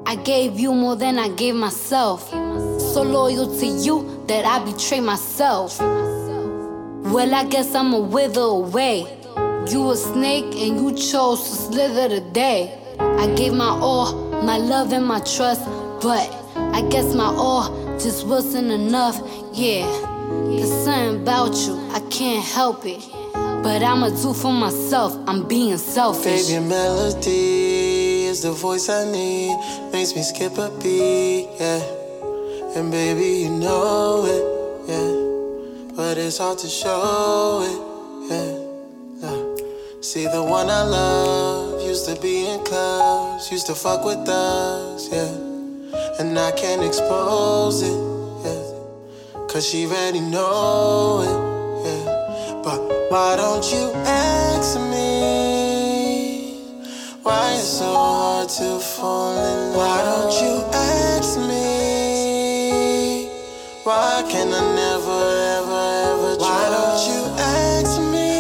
I gave you more than I gave myself. So loyal to you that I betray myself. Well, I guess I'ma wither away. You a snake and you chose to slither today. I gave my all, my love and my trust, but I guess my all just wasn't enough. Yeah, there's something about you, I can't help it. But I'ma do for myself, I'm being selfish. Baby, melody is the voice I need. Makes me skip a beat, yeah. And baby, you know it, yeah. But it's hard to show it, yeah. See, the one I love used to be in clubs, used to fuck with us, yeah. And I can't expose it, yeah. Cause she already know it, yeah. But why don't you ask me why it's so hard to fall in love? Why don't you ask me why can I never, ever, ever try? Why don't you ask me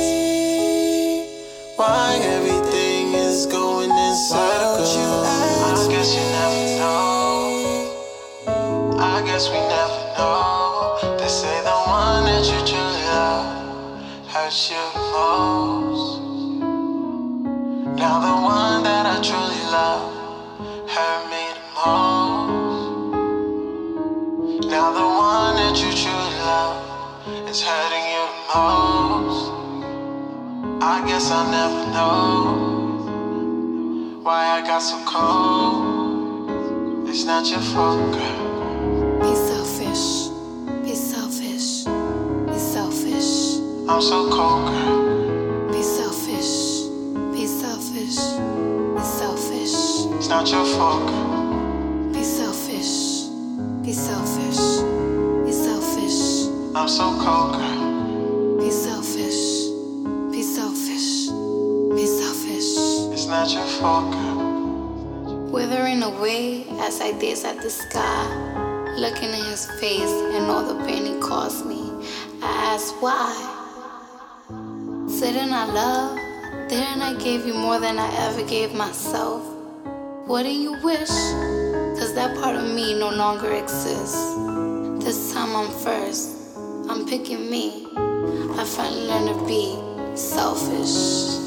why everything is going in circles? Why don't you ask me? I guess you never know. I guess we never know. They say the one that you truly love hurts you the most. Now the one that I truly love hurt me the most. Now the one that you truly love is hurting you the most. I guess I'll never know why I got so cold. It's not your fault, girl. Be selfish, be selfish, be selfish. I'm so cold, girl. Be selfish, be selfish, be selfish. It's not your fault, girl. Be selfish, be selfish, be selfish. I'm so cold, girl. Be selfish, be selfish, be selfish. It's not your fault, girl. Withering away as I gaze at the sky, looking in his face and all the pain he caused me, I ask why. Didn't I love? Didn't I give you more than I ever gave myself? Wouldn't you wish? Cause that part of me no longer exists. This time I'm first, I'm picking me. I finally learned to be selfish.